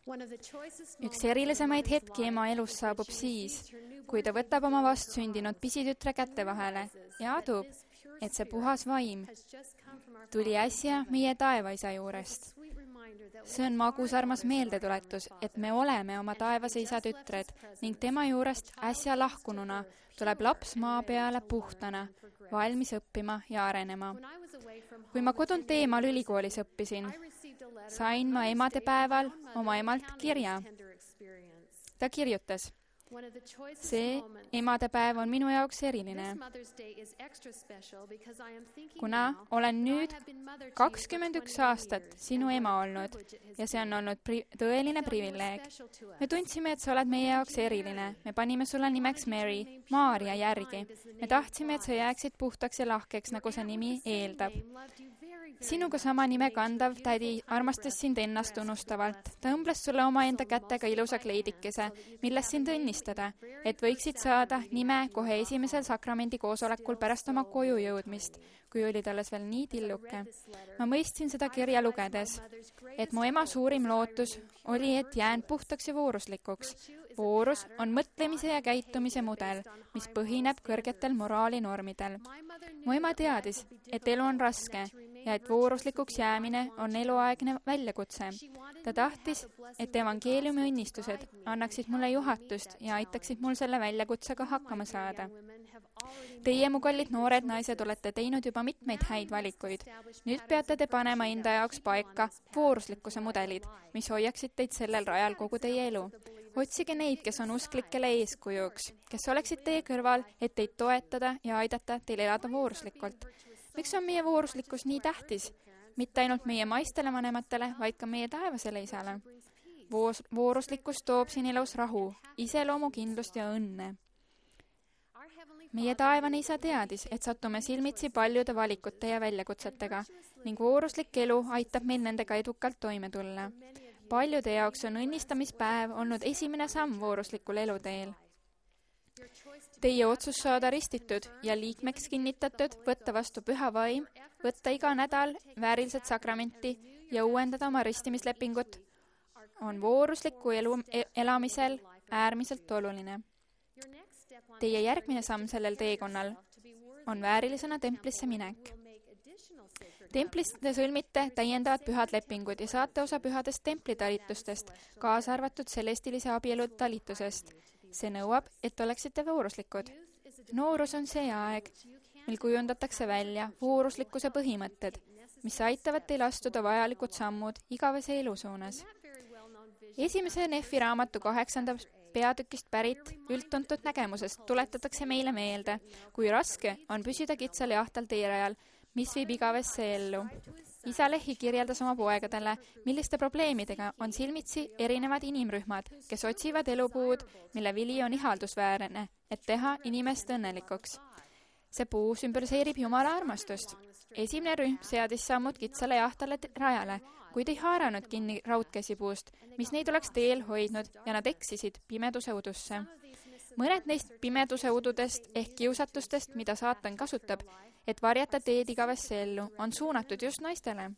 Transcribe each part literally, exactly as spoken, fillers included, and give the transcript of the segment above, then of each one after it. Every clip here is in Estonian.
Üks erilisemaid hetki ema elus saabub siis, kui ta võtab oma vastsündinud pisitütre kätte vahele ja adub, et see puhas vaim tuli äsja meie taevaisa juurest. See on magusarmas meeldetuletus, et me oleme oma taevase isa tütred ning tema juurest äsja lahkununa tuleb laps maa peale puhtana, valmis õppima ja arenema. Kui ma kodunt eemal ülikoolis õppisin, sain ma emadepäeval oma emalt kirja. Ta kirjutas: see emadepäev on minu jaoks eriline, kuna olen nüüd kakskümmend üks aastat sinu ema olnud ja see on olnud pri- tõeline privileeg. Me tundsime, et sa oled meie jaoks eriline. Me panime sulle nimeks Mary, Maaria järgi. Me tahtsime, et sa jääksid puhtaks ja lahkeks, nagu see nimi eeldab. Sinuga sama nime kandav tädi armastas sind ennast unnustavalt. Ta õmbles sulle omaenda kätega ilusa kleidikese, milles sind õnnistada, et võiksid saada nime kohe esimesel sakramendi koosolekul pärast oma koju jõudmist, kui olid alles veel nii tilluke. Ma mõistsin seda kirja lugedes, et mu ema suurim lootus oli, et jään puhtaks ja vooruslikuks. Voorus on mõtlemise ja käitumise mudel, mis põhineb kõrgetel moraalinormidel. Mu ema teadis, et elu on raske ja et vooruslikuks jäämine on eluaegne väljakutse. Ta tahtis, et evangeeliumi õnnistused annaksid mulle juhatust ja aitaksid mul selle väljakutsega hakkama saada. Teie, mu kallid noored naised, olete teinud juba mitmeid häid valikuid. Nüüd peate te panema enda jaoks paika vooruslikkuse mudelid, mis hoiaksid teid sellel rajal kogu teie elu. Otsige neid, kes on usklikele eeskujuks, kes oleksid teie kõrval, et teid toetada ja aidata teil elada vooruslikult. Miks on meie vooruslikkus nii tähtis? Mitte ainult meie maistele vanematele, vaid ka meie taevasele isale. Voos, vooruslikkus toob siin elus rahu, iseloomukindlust ja õnne. Meie taevane isa teadis, et satume silmitsi paljude valikute ja väljakutsetega ning vooruslik elu aitab meil nendega edukalt toime tulla. Paljude jaoks on õnnistamispäev olnud esimene samm vooruslikul eluteel. Teie otsus saada ristitud ja liikmeks kinnitatud, võtta vastu püha vaim, võtta iga nädal väärilset sakramenti ja uuendada oma ristimislepingut on voorusliku elu elamisel äärmiselt oluline. Teie järgmine samm sellel teekonnal on väärilisena templisse minek. Templis te sõlmite täiendavad pühad lepingud ja saate osa pühadest templitalitustest, kaasa arvatud celestilise abielu talitusest. See nõuab, et oleksite vooruslikud. Noorus on see aeg, mil kujundatakse välja vooruslikkuse põhimõtted, mis aitavad teil astuda vajalikud sammud igavese elu suunas. Esimese Nefi raamatu kaheksandast peatükist pärit üldtuntud nägemusest tuletatakse meile meelde, kui raske on püsida kitsal ja ahtal teerajal, mis viib igavesse ellu. Isa Lehi kirjeldas oma poegadele, milliste probleemidega on silmitsi erinevad inimrühmad, kes otsivad elupuud, mille vili on ihaldusväärne, et teha inimest õnnelikuks. See puu sümboliseerib Jumala armastust. Esimene rühm seadis sammud kitsale ja ahtale rajale, kuid ei haaranud kinni raudkäsipuust, mis neid oleks teel hoidnud ja nad eksisid pimeduse udusse. Mõned neist pimeduse ududest ehk kiusatustest, mida saatan kasutab, et varjata teed igavesse ellu, on suunatud just naistele.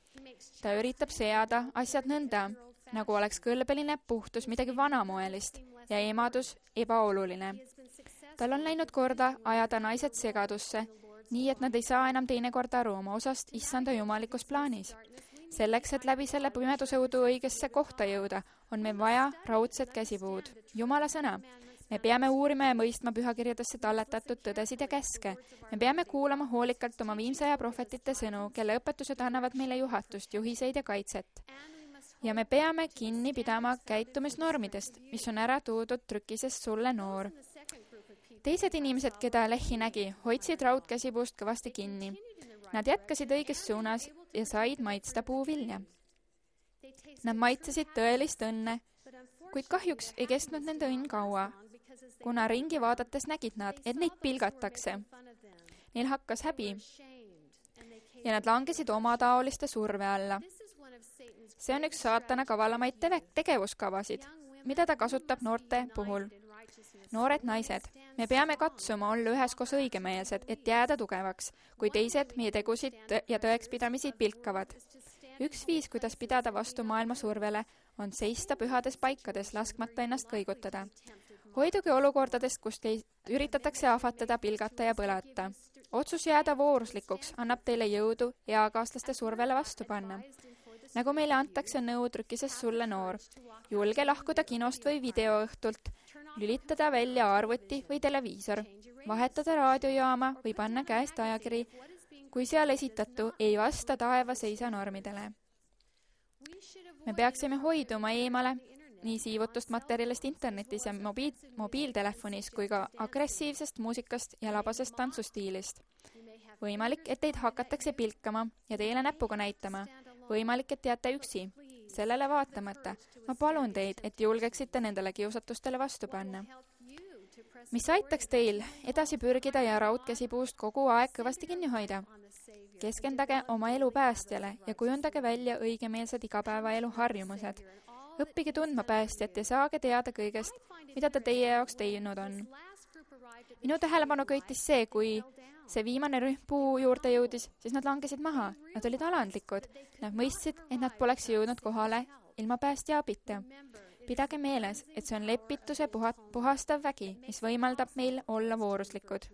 Ta üritab seada asjad nõnda, nagu oleks kõlbeline puhtus midagi vanamoelist ja emadus ebaoluline. Tal on läinud korda ajada naised segadusse, nii et nad ei saa enam teinekord aru oma osast issanda jumalikus plaanis. Selleks, et läbi selle pimeduse udu õigesse kohta jõuda, on meil vaja raudset käsipuud, Jumala sõna. Me peame uurima ja mõistma pühakirjadesse talletatud tõdesid ja käske. Me peame kuulama hoolikalt oma viimse aja prohvetite sõnu, kelle õpetused annavad meile juhatust, juhiseid ja kaitset. Ja me peame kinni pidama käitumisnormidest, mis on ära toodud trükisest Sulle noor. Teised inimesed, keda Lehi nägi, hoidsid raudkäsipuust kõvasti kinni. Nad jätkasid õiges suunas ja said maitsta puuvilja. Nad maitsesid tõelist õnne, kuid kahjuks ei kestnud nende õnn kaua, kuna ringi vaadates nägid nad, et neid pilgatakse. Neil hakkas häbi ja nad langesid omataoliste surve alla. See on üks saatana kavalamaid tegevuskavasid, mida ta kasutab noorte puhul. Noored naised, me peame katsuma olla üheskoos õigemeelsed, et jääda tugevaks, kui teised meie tegusid ja tõekspidamisi pilkavad. Üks viis, kuidas pidada vastu maailma survele, on seista pühades paikades, laskmata ennast kõigutada. Hoiduge olukordadest, kus teid üritatakse ahvatada, pilgata ja põlata. Otsus jääda vooruslikuks annab teile jõudu eakaaslaste survele vastu panna. Nagu meile antakse nõu trükises Sulle noor. Julge lahkuda kinost või videoõhtult, lülitada välja arvuti või televiisor, vahetada raadiojaama või panna käest ajakiri, kui seal esitatu ei vasta taevaseisa normidele. Me peaksime hoiduma eemale nii siivutust materjalist internetis ja mobiil, mobiiltelefonis kui ka agressiivsest muusikast ja labasest tantsustiilist. Võimalik, et teid hakatakse pilkama ja teile näpuga näitama. Võimalik, et jääte üksi. Sellele vaatamata, ma palun teid, et julgeksite nendele kiusatustele vastu panna. Mis aitaks teil edasi pürgida ja raudkäsipuust kogu aeg kõvasti kinni hoida? Keskendage oma elu päästjale ja kujundage välja õigemeelsed igapäevaelu harjumused. Õppige tundma päästjat ja saage teada kõigest, mida ta teie jaoks teinud on. Minu tähelepanu köitis see, kui see viimane rühm puu juurde jõudis, siis nad langesid maha. Nad olid alandlikud. Nad mõistsid, et nad poleks jõudnud kohale ilma päästja abita. Pidage meeles, et see on lepituse puha- puhastav vägi, mis võimaldab meil olla vooruslikud.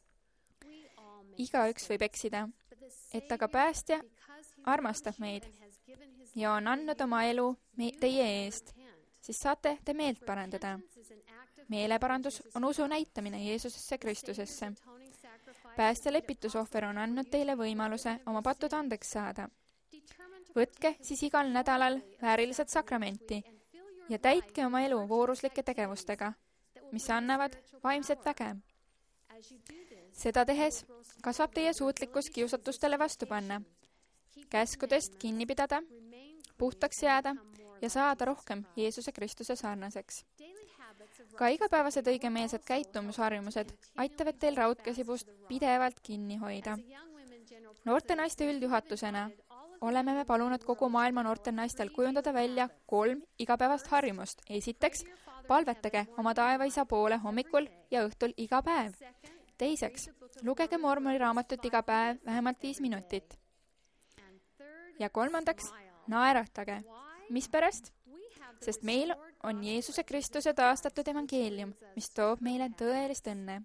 Igaüks võib eksida, et aga päästja armastab meid ja on andnud oma elu me- teie eest, siis saate te meelt parandada. Meeleparandus on usu näitamine Jeesusesse Kristusesse. Päästja lepitusohver on andnud teile võimaluse oma patud andeks saada. Võtke siis igal nädalal väärilised sakramenti ja täitke oma elu vooruslike tegevustega, mis annavad vaimset väge. Seda tehes kasvab teie suutlikkus kiusatustele vastu panna, käskudest kinni pidada, puhtaks jääda ja saada rohkem Jeesuse Kristuse sarnaseks. Ka igapäevased õigemeelsed käitumusharjumused aitavad teil raudkäsipuust pidevalt kinni hoida. Noorte naiste üldjuhatusena oleme me palunud kogu maailma noortel naistel kujundada välja kolm igapäevast harjumust. Esiteks, palvetage oma taevaisa poole hommikul ja õhtul iga päev. Teiseks, lugege Mormoni raamatut iga päev vähemalt viis minutit. Ja kolmandaks, naeratage. Mispärast? Sest meil on Jeesuse Kristuse taastatud evangeelium, mis toob meile tõelist õnne.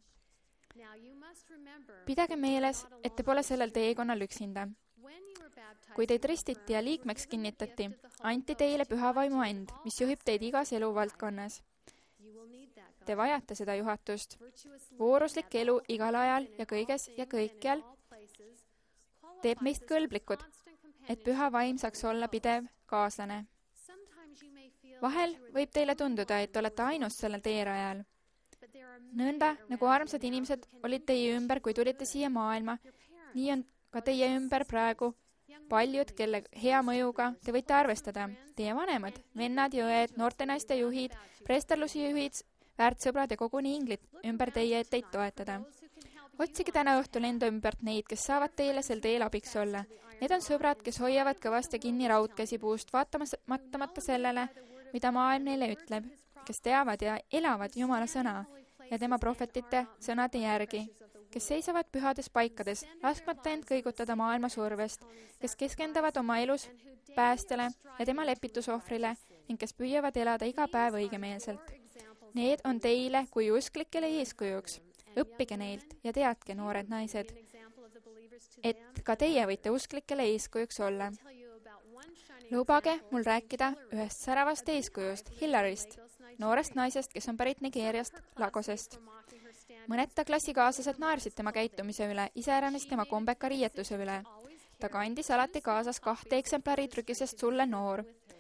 Pidage meeles, et te pole sellel teekonnal üksinda. Kui teid ristiti ja liikmeks kinnitati, anti teile püha vaimu and, mis juhib teid igas eluvaldkonnas. Te vajate seda juhatust. Vooruslik elu igal ajal ja kõiges ja kõikjal teeb meist kõlblikud, et püha vaim saaks olla pidev kaaslane. Vahel võib teile tunduda, et olete ainus sellel teerajal. Nõnda, nagu armsad inimesed olid teie ümber, kui tulite siia maailma, nii on ka teie ümber praegu paljud, kelle hea mõjuga te võite arvestada. Teie vanemad, vennad ja õed, noorte naiste juhid, preesterlusi juhid, väärtsõbrad ja koguni inglid ümber teie, et teid toetada. Otsige täna õhtul enda ümbert neid, kes saavad teile sel teel abiks olla. Need on sõbrad, kes hoiavad kõvasti kinni raudkäsipuust, vaatamata sellele, mida maailm neile ütleb, kes teavad ja elavad Jumala sõna ja tema prohvetite sõnade järgi, kes seisavad pühades paikades, laskmata end kõigutada maailma survest, kes keskenduvad oma elus päästjale ja tema lepitusohvrile ning kes püüavad elada iga päev õigemeelselt. Need on teile kui usklikele eeskujuks. Õppige neilt ja teadke, noored naised, et ka teie võite usklikele eeskujuks olla. Lubage mul rääkida ühest säravast eeskujust, Hillarist, noorest naisest, kes on pärit Nigeeriast, Lagosest. Mõned ta klassikaaslased naersid tema käitumise üle, iseäranis tema kombeka riietuse üle. Ta kandis alati kaasas kahte eksemplari trükisest Sulle noor.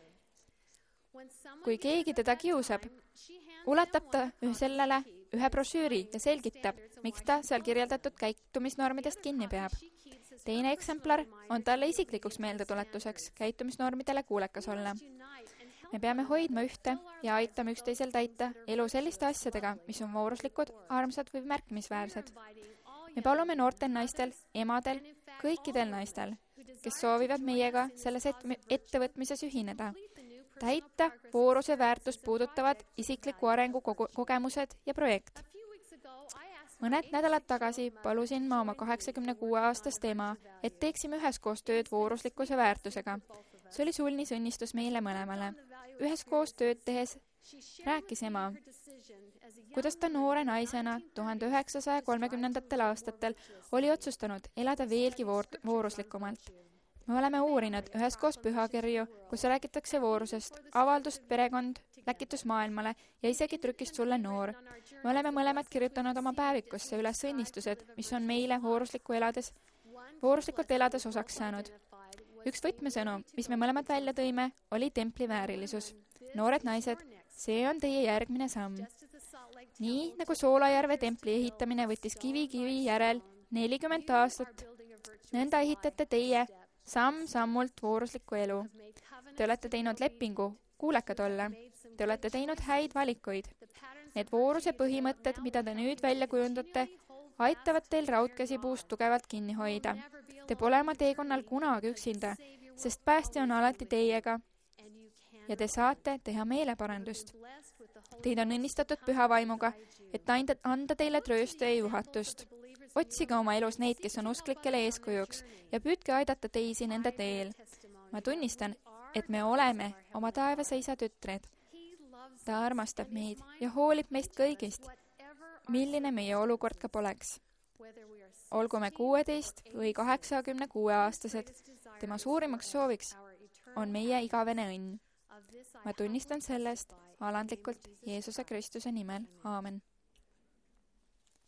Kui keegi teda kiusab, ulatab ta sellele ühe brošüüri ja selgitab, miks ta seal kirjeldatud käitumisnormidest kinni peab. Teine eksemplar on talle isiklikuks meeldetuletuseks käitumisnormidele kuulekas olla. Me peame hoidma ühte ja aitama üksteisel täita elu selliste asjadega, mis on vooruslikud, armsad või märkimisväärsed. Me palume noortel naistel, emadel, kõikidel naistel, kes soovivad meiega selles ettevõtmises ühineda, täita vooruse väärtust puudutavad isikliku arengu kogu- kogemused ja projekt. Mõned nädalad tagasi palusin ma oma kaheksakümne kuue aastast ema, et teeksime üheskoos tööd vooruslikkuse väärtusega. See oli sulnis õnnistus meile mõlemale. üheskoos tööd tehes rääkis ema, kuidas ta noore naisena tuhande üheksasaja kolmekümnendatel aastatel oli otsustanud elada veelgi voor- vooruslikumalt. Me oleme uurinud üheskoos pühakirju, kus räägitakse voorusest, avaldust perekond, läkitus maailmale ja isegi trükist sulle noor. Me oleme mõlemad kirjutanud oma päevikusse üles õnnistused, mis on meile vooruslikku elades, vooruslikult elades osaks saanud. Üks võtmesõnu, mis me mõlemad välja tõime, oli templi väärilisus. Noored naised, see on teie järgmine samm. Nii nagu Soolajärve templi ehitamine võttis kivi kivi järel nelikümmend aastat, nõnda ehitate teie samm-sammult vooruslikku elu. Te olete teinud lepingu, kuulekad olla. Te olete teinud häid valikuid. Need vooruse põhimõtted, mida te nüüd välja kujundate, aitavad teil raudkäsi puust tugevalt kinni hoida. Te pole oma teekonnal kunagi üksinda, sest päästja on alati teiega ja te saate teha meeleparandust. Teid on õnnistatud püha vaimuga, et anda teile trööstu ja juhatust. Otsige oma elus neid, kes on usklikele eeskujuks ja püüdke aidata teisi nende teel. Ma tunnistan, et me oleme oma taevase isa tütred. Ta armastab meid ja hoolib meist kõigist, milline meie olukord ka poleks. Olgu me kuueteist või kaheksakümne kuue aastased, tema suurimaks sooviks on meie igavene õnn. Ma tunnistan sellest alandlikult Jeesuse Kristuse nimel. Aamen.